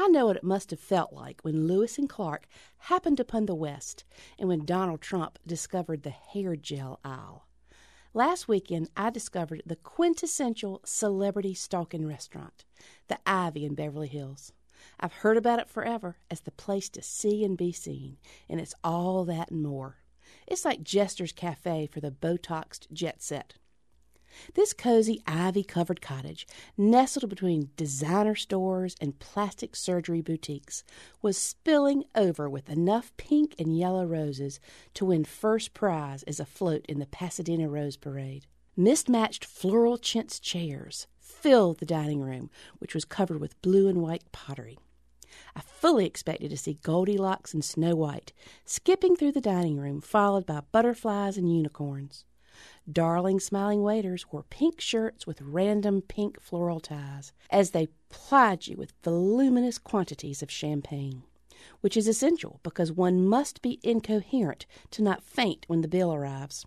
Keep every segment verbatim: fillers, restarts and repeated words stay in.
I know what it must have felt like when Lewis and Clark happened upon the West and when Donald Trump discovered the hair gel aisle. Last weekend, I discovered the quintessential celebrity stalking restaurant, the Ivy in Beverly Hills. I've heard about it forever as the place to see and be seen, and it's all that and more. It's like Jester's Cafe for the Botoxed jet set. This cozy ivy-covered cottage, nestled between designer stores and plastic surgery boutiques, was spilling over with enough pink and yellow roses to win first prize as a float in the Pasadena Rose Parade. Mismatched floral chintz chairs filled the dining room, which was covered with blue and white pottery. I fully expected to see Goldilocks and Snow White skipping through the dining room, followed by butterflies and unicorns. Darling, smiling waiters wore pink shirts with random pink floral ties as they plied you with voluminous quantities of champagne, which is essential because one must be incoherent to not faint when the bill arrives.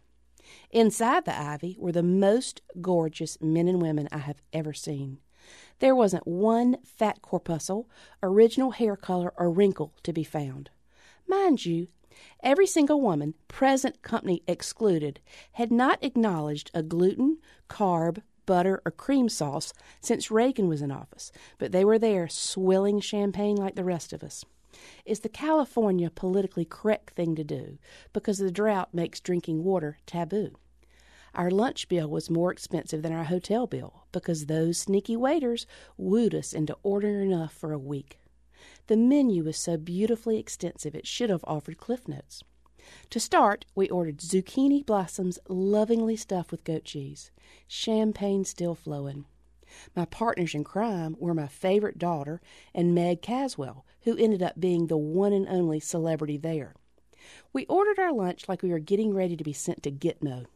Inside the Ivy were the most gorgeous men and women I have ever seen. There wasn't one fat corpuscle, original hair color, or wrinkle to be found. Mind you, every single woman, present company excluded, had not acknowledged a gluten, carb, butter, or cream sauce since Reagan was in office, but they were there swilling champagne like the rest of us. It's the California politically correct thing to do because the drought makes drinking water taboo. Our lunch bill was more expensive than our hotel bill because those sneaky waiters wooed us into ordering enough for a week. The menu was so beautifully extensive it should have offered Cliff Notes. To start, we ordered zucchini blossoms lovingly stuffed with goat cheese, champagne still flowing. My partners in crime were my favorite daughter and Meg Caswell, who ended up being the one and only celebrity there. We ordered our lunch like we were getting ready to be sent to Gitmo.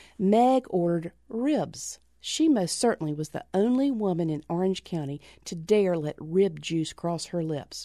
Meg ordered ribs. She most certainly was the only woman in Orange County to dare let rib juice cross her lips.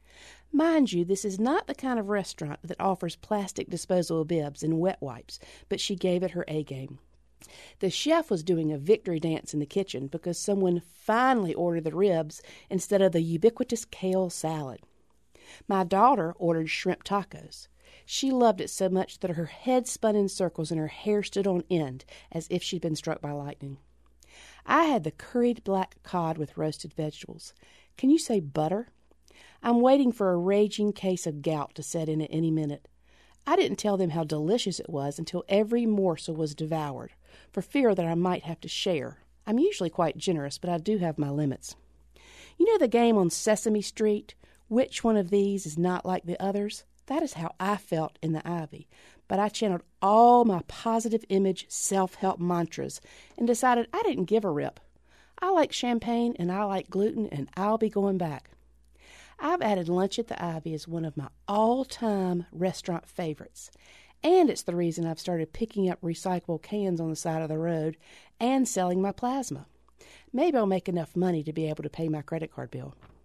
Mind you, this is not the kind of restaurant that offers plastic disposable bibs and wet wipes, but she gave it her A-game. The chef was doing a victory dance in the kitchen because someone finally ordered the ribs instead of the ubiquitous kale salad. My daughter ordered shrimp tacos. She loved it so much that her head spun in circles and her hair stood on end as if she'd been struck by lightning. I had the curried black cod with roasted vegetables. Can you say butter? I'm waiting for a raging case of gout to set in at any minute. I didn't tell them how delicious it was until every morsel was devoured, for fear that I might have to share. I'm usually quite generous, but I do have my limits. You know the game on Sesame Street? Which one of these is not like the others? That is how I felt in the Ivy, but I channeled all my positive image self-help mantras and decided I didn't give a rip. I like champagne and I like gluten, and I'll be going back. I've added lunch at the Ivy as one of my all-time restaurant favorites, and it's the reason I've started picking up recyclable cans on the side of the road and selling my plasma. Maybe I'll make enough money to be able to pay my credit card bill.